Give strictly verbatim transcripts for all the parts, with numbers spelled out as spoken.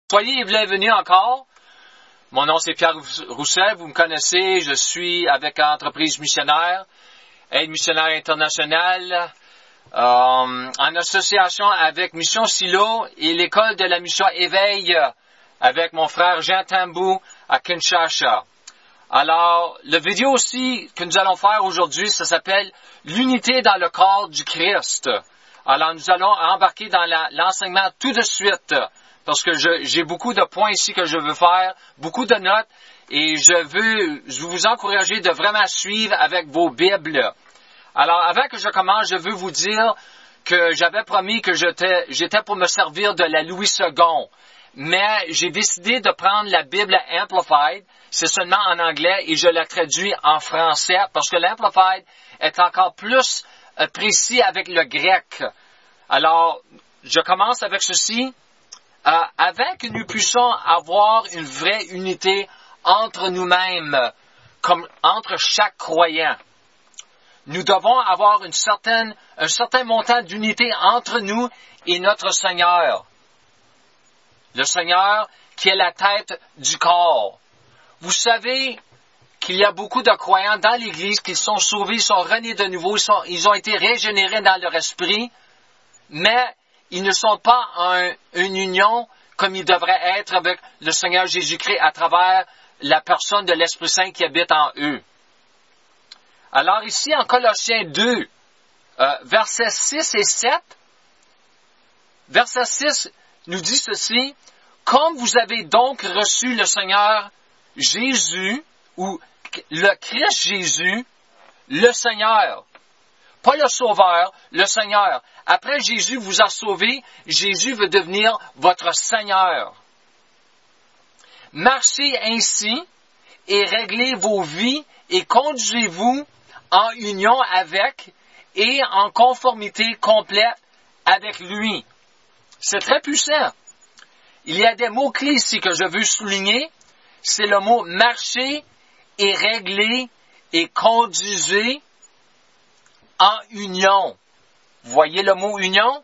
Soyez bienvenus encore. Mon nom c'est Pierre Roussel, vous me connaissez, je suis avec l'entreprise missionnaire, aide missionnaire internationale, euh, en association avec Mission Silo et l'école de la mission Éveil avec mon frère Jean Tambou à Kinshasa. Alors, la vidéo aussi que nous allons faire aujourd'hui, ça s'appelle « L'unité dans le corps du Christ ». Alors, nous allons embarquer dans la, l'enseignement tout de suite. Parce que je, j'ai beaucoup de points ici que je veux faire, beaucoup de notes, et je veux, je veux vous encourager de vraiment suivre avec vos Bibles. Alors, avant que je commence, je veux vous dire que j'avais promis que j'étais, j'étais pour me servir de la Louis second, mais j'ai décidé de prendre la Bible Amplified, c'est seulement en anglais, et je la traduis en français, parce que l'Amplified est encore plus euh, précis avec le grec. Alors, je commence avec ceci. Euh, avant que nous puissions avoir une vraie unité entre nous-mêmes, comme entre chaque croyant, nous devons avoir une certaine, un certain montant d'unité entre nous et notre Seigneur. Le Seigneur qui est la tête du corps. Vous savez qu'il y a beaucoup de croyants dans l'Église qui sont sauvés, sont renés de nouveau, ils, sont, ils ont été régénérés dans leur esprit, mais ils ne sont pas en une union comme ils devraient être avec le Seigneur Jésus-Christ à travers la personne de l'Esprit Saint qui habite en eux. Alors ici, en Colossiens deux, euh, versets six et sept, verset six nous dit ceci, « Comme vous avez donc reçu le Seigneur Jésus, ou le Christ Jésus, le Seigneur, » pas le Sauveur, le Seigneur. Après Jésus vous a sauvé, Jésus veut devenir votre Seigneur. Marchez ainsi et réglez vos vies et conduisez-vous en union avec et en conformité complète avec lui. C'est très puissant. Il y a des mots-clés ici que je veux souligner. C'est le mot marcher et régler et conduisez en union. Vous voyez le mot union?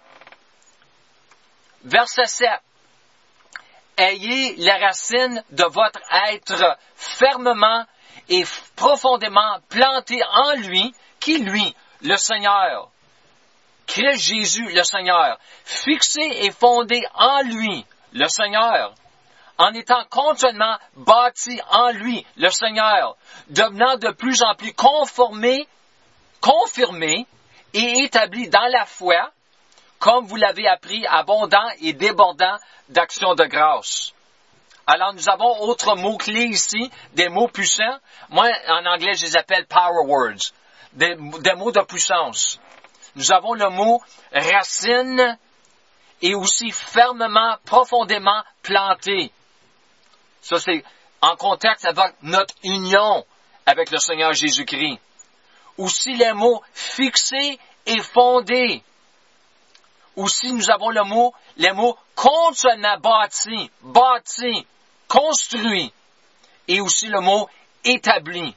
Verset sept. Ayez la racine de votre être fermement et profondément planté en lui, qui lui, le Seigneur. Christ Jésus, le Seigneur. Fixé et fondé en lui, le Seigneur. En étant continuellement bâti en lui, le Seigneur. Devenant de plus en plus conformé confirmé et établi dans la foi, comme vous l'avez appris, abondant et débordant d'actions de grâce. Alors, nous avons autres mots-clés ici, des mots puissants. Moi, en anglais, je les appelle power words, des, des mots de puissance. Nous avons le mot racine et aussi fermement, profondément planté. Ça, c'est en contexte avec notre union avec le Seigneur Jésus-Christ. Aussi les mots fixé et fondé. Aussi nous avons le mot, les mots continuellement bâti, bâti, construit. Et aussi le mot établi.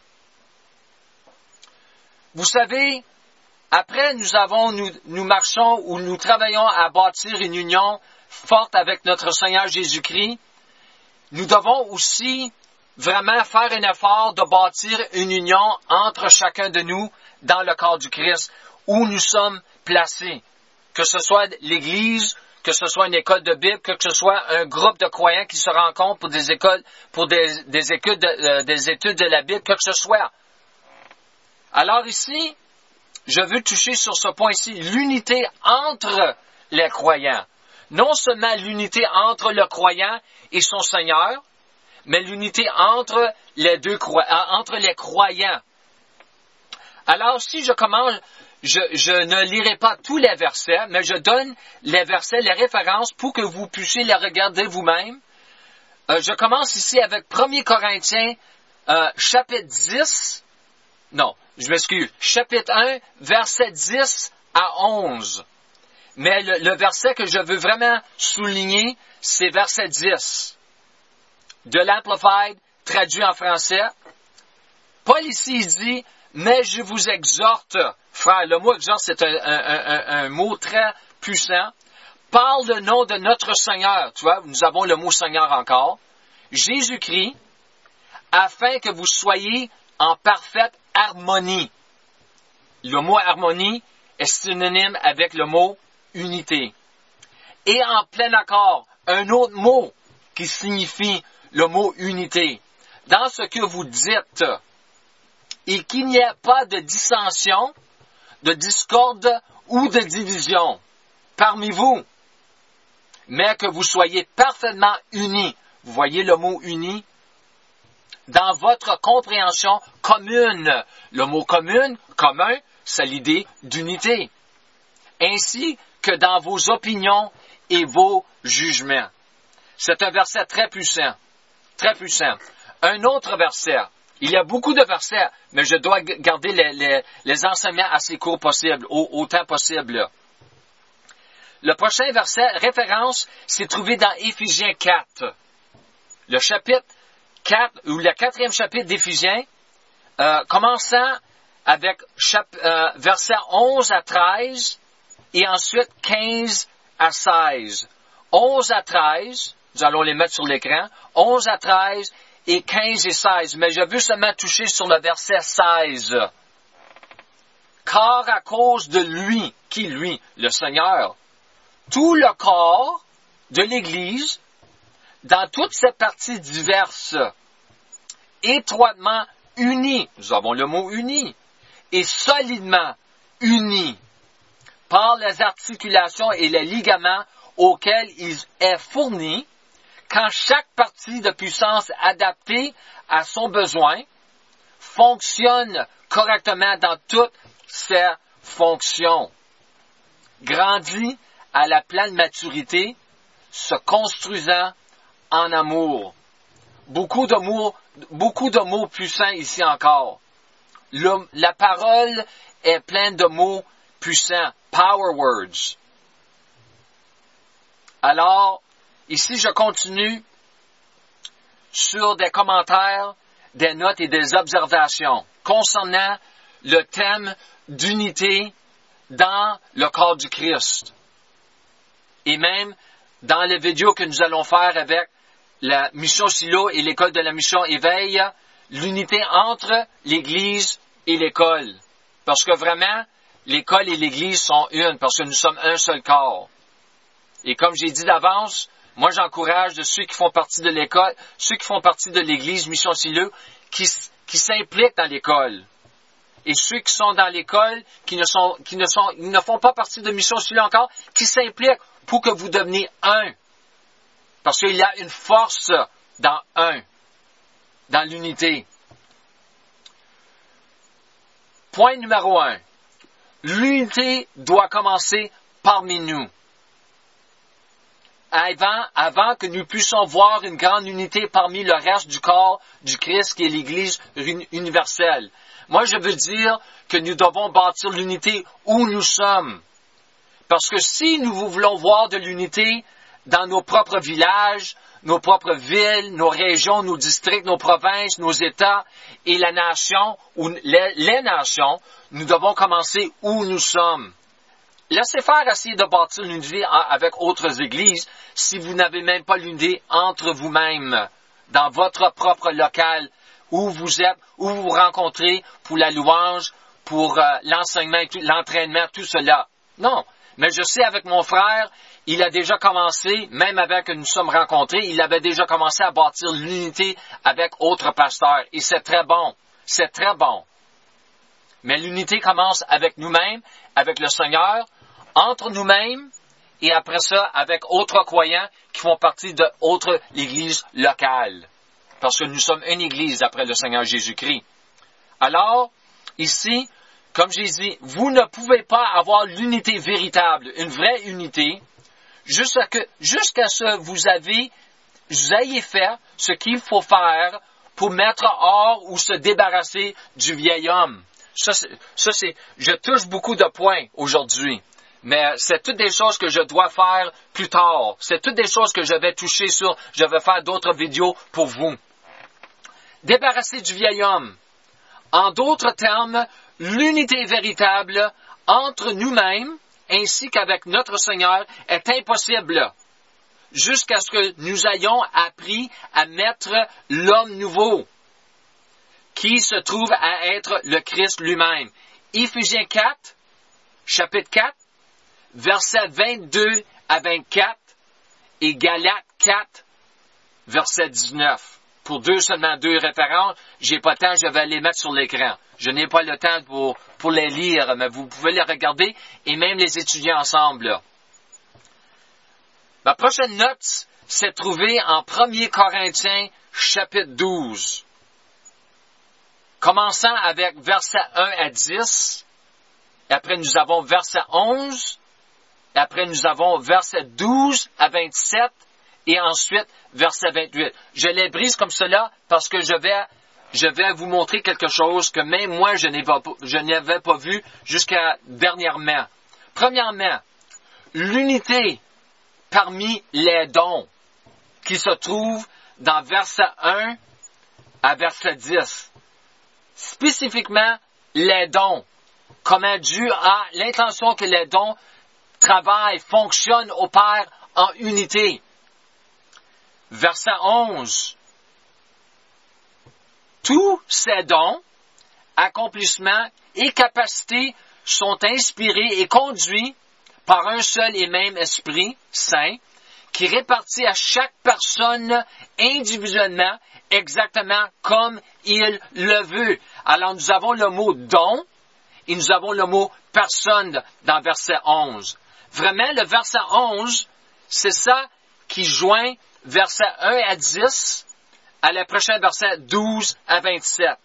Vous savez, après nous avons, nous, nous marchons ou nous travaillons à bâtir une union forte avec notre Seigneur Jésus-Christ. Nous devons aussi vraiment faire un effort de bâtir une union entre chacun de nous dans le corps du Christ, où nous sommes placés. Que ce soit l'Église, que ce soit une école de Bible, que ce soit un groupe de croyants qui se rencontrent pour des écoles, pour des, des, études, de, euh, des études de la Bible, que ce soit. Alors ici, je veux toucher sur ce point-ci, l'unité entre les croyants. Non seulement l'unité entre le croyant et son Seigneur, mais l'unité entre les deux entre les croyants. Alors, si je commence, je, je ne lirai pas tous les versets, mais je donne les versets, les références pour que vous puissiez les regarder vous-même. Euh, je commence ici avec premier Corinthiens, euh, chapitre dix. Non, je m'excuse. Chapitre un, verset dix à onze. Mais le, le verset que je veux vraiment souligner, c'est verset dix. De l'Amplified, traduit en français. Paul ici il dit, « Mais je vous exhorte, frère. » Le mot « exhorte », c'est un, un, un, un mot très puissant. par le nom de notre Seigneur, tu vois, nous avons le mot Seigneur encore, Jésus-Christ, afin que vous soyez en parfaite harmonie. Le mot harmonie est synonyme avec le mot unité. Et en plein accord, un autre mot qui signifie le mot unité. Dans ce que vous dites, et qu'il n'y ait pas de dissension, de discorde ou de division parmi vous, mais que vous soyez parfaitement unis. Vous voyez le mot uni? Dans votre compréhension commune. Le mot commune, commun, c'est l'idée d'unité. Ainsi que dans vos opinions et vos jugements. C'est un verset très puissant. Très puissant. Un autre verset. Il y a beaucoup de versets, mais je dois garder les, les, les enseignements assez courts possible, au, autant possible. Le prochain verset, référence, c'est trouvé dans Éphésiens quatre. Le chapitre quatre, ou le quatrième chapitre d'Éphésiens, euh, commençant avec chap, euh, versets onze à treize, et ensuite quinze à seize. onze à treize, nous allons les mettre sur l'écran, onze à treize et quinze et seize, mais je veux seulement toucher sur le verset seize. Car à cause de lui, qui lui? Le Seigneur, tout le corps de l'Église, dans toutes ses parties diverses, étroitement unis, nous avons le mot uni, et solidement unis, par les articulations et les ligaments auxquels il est fourni, quand chaque partie de puissance adaptée à son besoin fonctionne correctement dans toutes ses fonctions. Grandit à la pleine maturité, se construisant en amour. Beaucoup de mots, beaucoup de mots puissants ici encore. Le, la parole est pleine de mots puissants, power words. Alors, ici je continue sur des commentaires, des notes et des observations concernant le thème d'unité dans le corps du Christ. Et même dans les vidéos que nous allons faire avec la mission Silo et l'école de la mission Éveil, l'unité entre l'Église et l'école. Parce que vraiment, l'école et l'Église sont une, parce que nous sommes un seul corps. Et comme j'ai dit d'avance, moi j'encourage de ceux qui font partie de l'école, ceux qui font partie de l'Église mission Silo, qui, qui s'impliquent dans l'école. Et ceux qui sont dans l'école, qui ne sont, qui ne sont, ils ne font pas partie de mission Silo encore, qui s'impliquent pour que vous deveniez un. Parce qu'il y a une force dans un, dans l'unité. Point numéro un. L'unité doit commencer parmi nous. Avant, avant que nous puissions voir une grande unité parmi le reste du corps du Christ qui est l'Église universelle. Moi, je veux dire que nous devons bâtir l'unité où nous sommes. Parce que si nous voulons voir de l'unité dans nos propres villages, nos propres villes, nos régions, nos districts, nos provinces, nos États et la nation, ou les, les nations, nous devons commencer où nous sommes. Laissez faire essayer de bâtir l'unité avec autres églises si vous n'avez même pas l'unité entre vous-mêmes, dans votre propre local, où vous êtes, où vous vous rencontrez pour la louange, pour euh, l'enseignement, l'entraînement, tout cela. Non. Mais je sais, avec mon frère, il a déjà commencé, même avant que nous sommes rencontrés, il avait déjà commencé à bâtir l'unité avec autres pasteurs. Et c'est très bon. C'est très bon. Mais l'unité commence avec nous-mêmes, avec le Seigneur, entre nous-mêmes, et après ça, avec autres croyants qui font partie de autres églises locales. Parce que nous sommes une église après le Seigneur Jésus-Christ. Alors, ici, comme j'ai dit, vous ne pouvez pas avoir l'unité véritable, une vraie unité, jusqu'à que, jusqu'à ce que vous avez, vous ayez fait ce qu'il faut faire pour mettre hors ou se débarrasser du vieil homme. Ça, c'est, ça, c'est, je touche beaucoup de points aujourd'hui, mais c'est toutes des choses que je dois faire plus tard. C'est toutes des choses que je vais toucher sur, je vais faire d'autres vidéos pour vous. Débarrasser du vieil homme. En d'autres termes, l'unité véritable entre nous-mêmes ainsi qu'avec notre Seigneur est impossible, jusqu'à ce que nous ayons appris à mettre l'homme nouveau, qui se trouve à être le Christ lui-même. Éphésiens quatre, chapitre quatre, versets vingt-deux à vingt-quatre, et Galates quatre, verset dix-neuf. Pour deux, seulement deux références, j'ai pas le temps, je vais les mettre sur l'écran. Je n'ai pas le temps pour, pour les lire, mais vous pouvez les regarder et même les étudier ensemble. Là. Ma prochaine note s'est trouvée en premier Corinthiens, chapitre douze. Commençant avec versets un à dix, et après nous avons verset onze, et après nous avons verset douze à vingt-sept, et ensuite verset vingt-huit. Je les brise comme cela parce que je vais, je vais vous montrer quelque chose que même moi je n'avais pas, je n'avais pas vu jusqu'à dernièrement. Premièrement, l'unité parmi les dons qui se trouvent dans verset un à verset dix. Spécifiquement, les dons. Comment Dieu a l'intention que les dons travaillent, fonctionnent, opèrent en unité. Verset onze. Tous ces dons, accomplissements et capacités sont inspirés et conduits par un seul et même Esprit Saint qui répartit à chaque personne individuellement exactement comme il le veut. Alors nous avons le mot don et nous avons le mot personne dans verset onze. Vraiment, le verset onze, c'est ça qui joint verset un à dix à la prochaine verset douze à vingt-sept.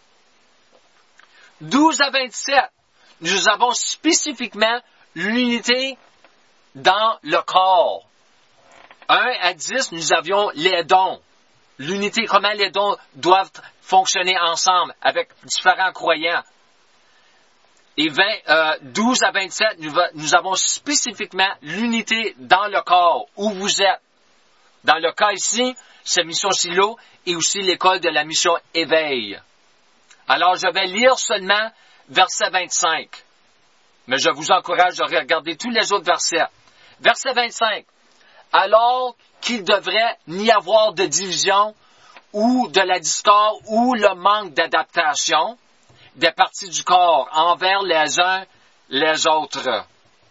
douze à vingt-sept, nous avons spécifiquement l'unité dans le corps. un à dix, nous avions les dons. L'unité, comment les dons doivent fonctionner ensemble avec différents croyants. Et vingt, euh, douze à vingt-sept, nous, nous avons spécifiquement l'unité dans le corps, où vous êtes. Dans le cas ici, c'est Mission Silo et aussi l'école de la mission Éveil. Alors, je vais lire seulement verset vingt-cinq. Mais je vous encourage de regarder tous les autres versets. Verset vingt-cinq. Alors qu'il devrait n'y avoir de division ou de la discorde ou le manque d'adaptation des parties du corps envers les uns les autres.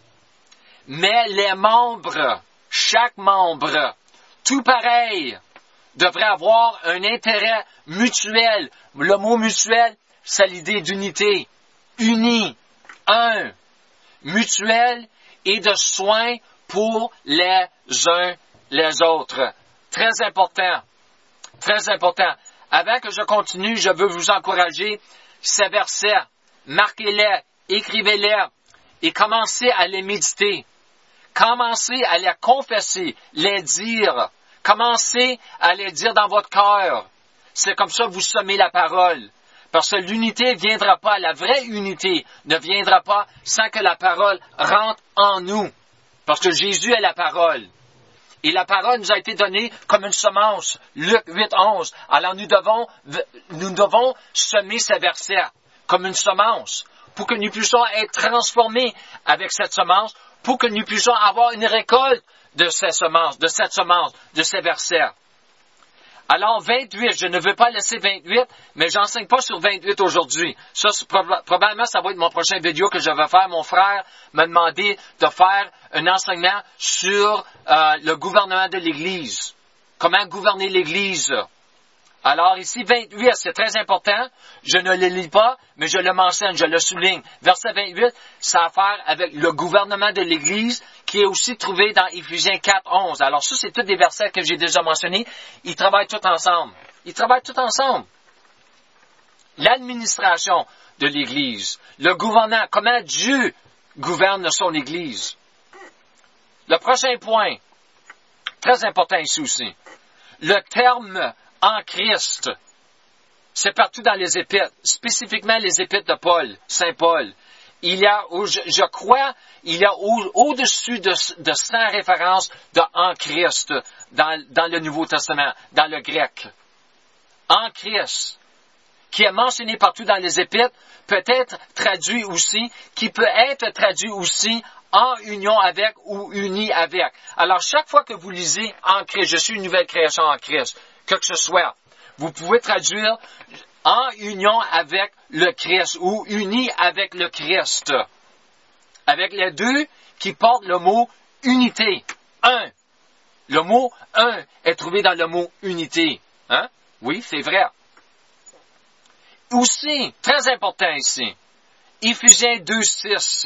Mais les membres, chaque membre, tout pareil, devrait avoir un intérêt mutuel. Le mot mutuel, c'est l'idée d'unité. Uni, un, mutuel et de soins pour les uns les autres. Très important. Très important. Avant que je continue, je veux vous encourager ces versets. Marquez-les, écrivez-les et commencez à les méditer. Commencez à les confesser, les dire. Commencez à les dire dans votre cœur. C'est comme ça que vous semez la parole. Parce que l'unité ne viendra pas, la vraie unité ne viendra pas sans que la parole rentre en nous. Parce que Jésus est la parole. Et la parole nous a été donnée comme une semence. Luc huit, onze. Alors nous devons, nous devons semer ces versets comme une semence pour que nous puissions être transformés avec cette semence, pour que nous puissions avoir une récolte de ces semences, de cette semence, de ces versets. Alors, vingt-huit, je ne veux pas laisser vingt-huit, mais j'enseigne pas sur vingt-huit aujourd'hui. Ça, c'est prob- probablement, ça va être mon prochain vidéo que je vais faire. Mon frère m'a demandé de faire un enseignement sur euh, le gouvernement de l'Église. Comment gouverner l'Église. Alors, ici, vingt-huit, c'est très important. Je ne le lis pas, mais je le mentionne, je le souligne. Verset vingt-huit, ça a à faire avec le gouvernement de l'Église, qui est aussi trouvé dans Éphésiens quatre, onze. Alors ça, c'est tous des versets que j'ai déjà mentionnés. Ils travaillent tous ensemble. Ils travaillent tous ensemble. L'administration de l'Église, le gouvernement, comment Dieu gouverne son Église. Le prochain point, très important ici aussi, le terme « en Christ », c'est partout dans les épîtres, spécifiquement les épîtres de Paul, Saint Paul. Il y a, je, je crois, il y a au, au-dessus de, de cent références de « en Christ » dans, dans le Nouveau Testament, dans le grec. « En Christ », qui est mentionné partout dans les épîtres, peut être traduit aussi, qui peut être traduit aussi en union avec ou uni avec. Alors, chaque fois que vous lisez en Christ, je suis une nouvelle création en Christ, que que ce soit, vous pouvez traduire en union avec le Christ ou uni avec le Christ. Avec les deux qui portent le mot unité. Un. Le mot un est trouvé dans le mot unité. Hein? Oui, c'est vrai. Aussi, très important ici, Éphésiens deux, six.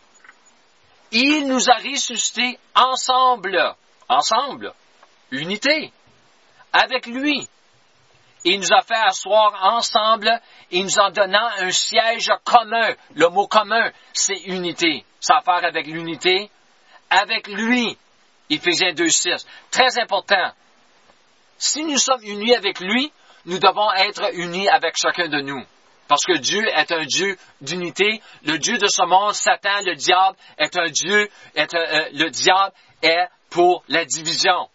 Il nous a ressuscités ensemble. Ensemble. Unité. Avec lui. Il nous a fait asseoir ensemble et nous en donnant un siège commun. Le mot commun, c'est unité. Ça a à faire avec l'unité. Avec lui. Éphésiens deux, six. Très important. Si nous sommes unis avec lui, nous devons être unis avec chacun de nous. Parce que Dieu est un Dieu d'unité. Le Dieu de ce monde, Satan, le diable, est un Dieu, est un, euh, le diable est pour la division.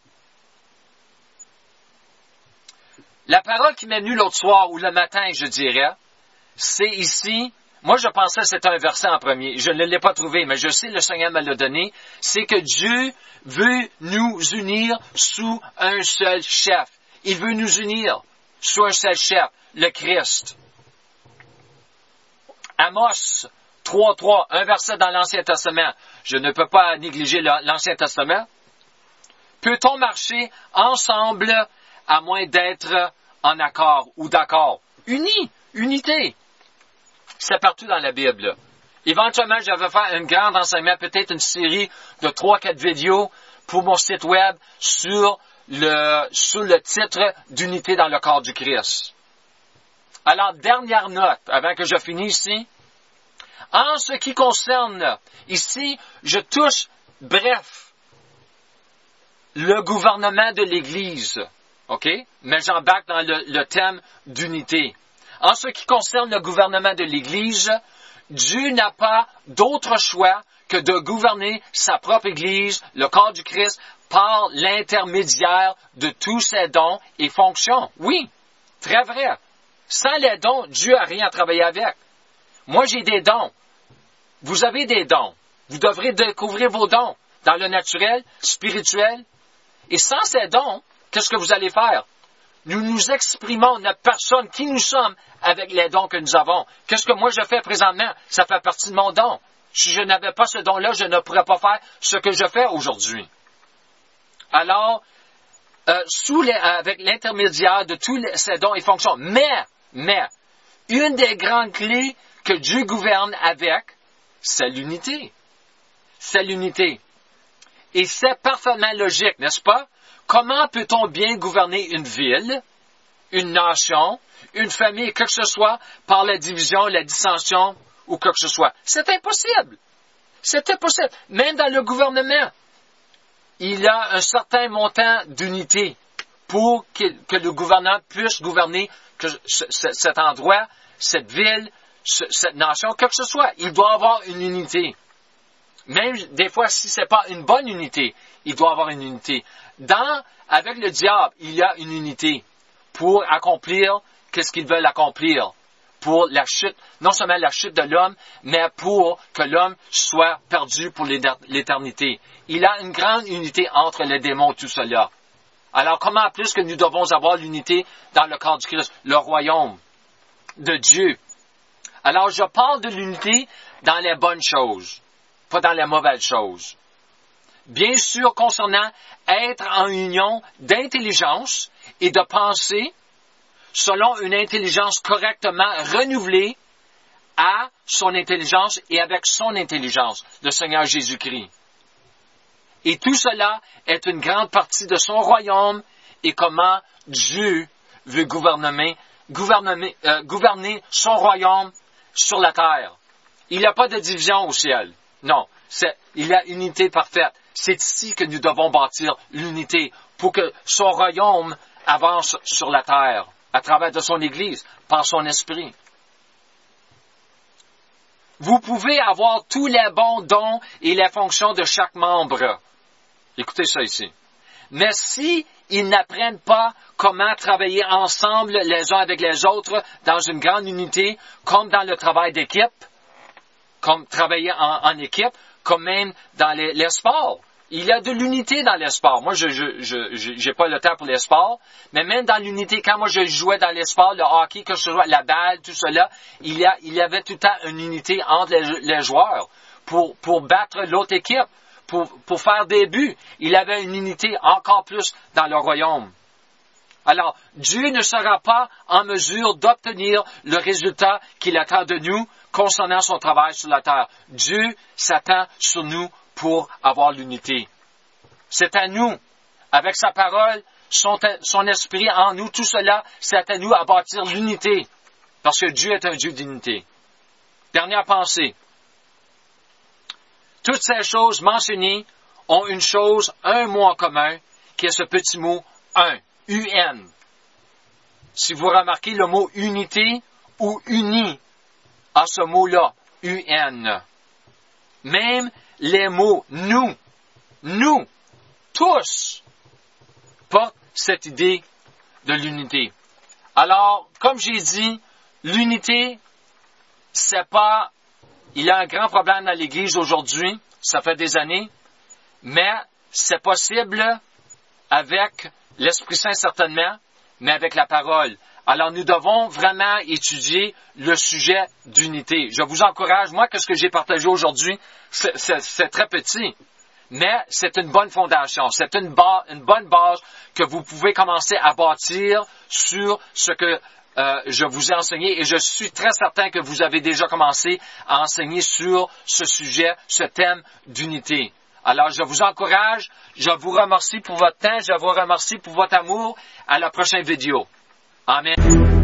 La parole qui m'est venue l'autre soir, ou le matin, je dirais, c'est ici, moi je pensais que c'était un verset en premier, je ne l'ai pas trouvé, mais je sais le Seigneur me l'a donné, c'est que Dieu veut nous unir sous un seul chef. Il veut nous unir sous un seul chef, le Christ. Amos trois, trois, un verset dans l'Ancien Testament. Je ne peux pas négliger l'Ancien Testament. Peut-on marcher ensemble à moins d'être en accord ou d'accord? Unis, unité. C'est partout dans la Bible. Éventuellement, je vais faire un grand enseignement, peut-être une série de trois, quatre vidéos pour mon site web sur le, sous le titre d'unité dans le corps du Christ. Alors, dernière note, avant que je finisse ici. En ce qui concerne, ici, je touche, bref, le gouvernement de l'Église. OK? Mais j'embarque dans le, le thème d'unité. En ce qui concerne le gouvernement de l'Église, Dieu n'a pas d'autre choix que de gouverner sa propre Église, le corps du Christ, par l'intermédiaire de tous ses dons et fonctions. Oui, très vrai. Sans les dons, Dieu n'a rien à travailler avec. Moi, j'ai des dons. Vous avez des dons. Vous devrez découvrir vos dons dans le naturel, spirituel. Et sans ces dons, qu'est-ce que vous allez faire? Nous nous exprimons, notre personne, qui nous sommes, avec les dons que nous avons. Qu'est-ce que moi je fais présentement? Ça fait partie de mon don. Si je n'avais pas ce don-là, je ne pourrais pas faire ce que je fais aujourd'hui. Alors, euh, sous les, avec l'intermédiaire de tous les, ces dons et fonctions. Mais, mais, une des grandes clés que Dieu gouverne avec, c'est l'unité. C'est l'unité. Et c'est parfaitement logique, n'est-ce pas? Comment peut-on bien gouverner une ville, une nation, une famille, que ce soit, par la division, la dissension, ou que ce soit? C'est impossible. C'est impossible. Même dans le gouvernement, il y a un certain montant d'unité pour que, que le gouvernement puisse gouverner que ce, ce, cet endroit, cette ville, ce, cette nation, que ce soit. Il doit avoir une unité. Même des fois, si ce n'est pas une bonne unité, il doit avoir une unité. Dans, avec le diable, il y a une unité pour accomplir qu'est-ce qu'ils veulent accomplir. Pour la chute, non seulement la chute de l'homme, mais pour que l'homme soit perdu pour l'éternité. Il y a une grande unité entre les démons, tout cela. Alors, comment plus que nous devons avoir l'unité dans le corps du Christ, le royaume de Dieu? Alors, je parle de l'unité dans les bonnes choses, pas dans les mauvaises choses. Bien sûr, concernant être en union d'intelligence et de pensée, selon une intelligence correctement renouvelée à son intelligence et avec son intelligence, le Seigneur Jésus-Christ. Et tout cela est une grande partie de son royaume et comment Dieu veut gouverner, gouverner, euh, gouverner son royaume sur la terre. Il n'y a pas de division au ciel. Non, c'est, il y a une unité parfaite. C'est ici que nous devons bâtir l'unité pour que son royaume avance sur la terre à travers de son Église, par son esprit. Vous pouvez avoir tous les bons dons et les fonctions de chaque membre. Écoutez ça ici. Mais si ils n'apprennent pas comment travailler ensemble les uns avec les autres dans une grande unité, comme dans le travail d'équipe, comme travailler en, en équipe, comme même dans les, les sports. Il y a de l'unité dans les sports. Moi, je je je j'ai pas le temps pour les sports, mais même dans l'unité, quand moi je jouais dans les sports, le hockey, que je jouais la balle, tout cela, il y a il y avait tout le temps une unité entre les, les joueurs pour pour battre l'autre équipe, pour pour faire des buts. Il y avait une unité encore plus dans le royaume. Alors, Dieu ne sera pas en mesure d'obtenir le résultat qu'il attend de nous concernant son travail sur la terre. Dieu s'attend sur nous pour avoir l'unité. C'est à nous, avec sa parole, son, son esprit en nous, tout cela, c'est à nous à bâtir l'unité, parce que Dieu est un Dieu d'unité. Dernière pensée. Toutes ces choses mentionnées ont une chose, un mot en commun, qui est ce petit mot un, U N. Si vous remarquez le mot unité ou uni à ce mot-là, U N. Même les mots nous, nous, tous, portent cette idée de l'unité. Alors, comme j'ai dit, l'unité, c'est pas, il y a un grand problème dans l'Église aujourd'hui, ça fait des années, mais c'est possible avec l'Esprit Saint certainement, mais avec la parole. Alors, nous devons vraiment étudier le sujet d'unité. Je vous encourage, moi, qu'est-ce que j'ai partagé aujourd'hui, c'est, c'est, c'est très petit, mais c'est une bonne fondation, c'est une, ba- une bonne base que vous pouvez commencer à bâtir sur ce que euh, je vous ai enseigné, et je suis très certain que vous avez déjà commencé à enseigner sur ce sujet, ce thème d'unité. Alors, je vous encourage, je vous remercie pour votre temps, je vous remercie pour votre amour. À la prochaine vidéo. Amen.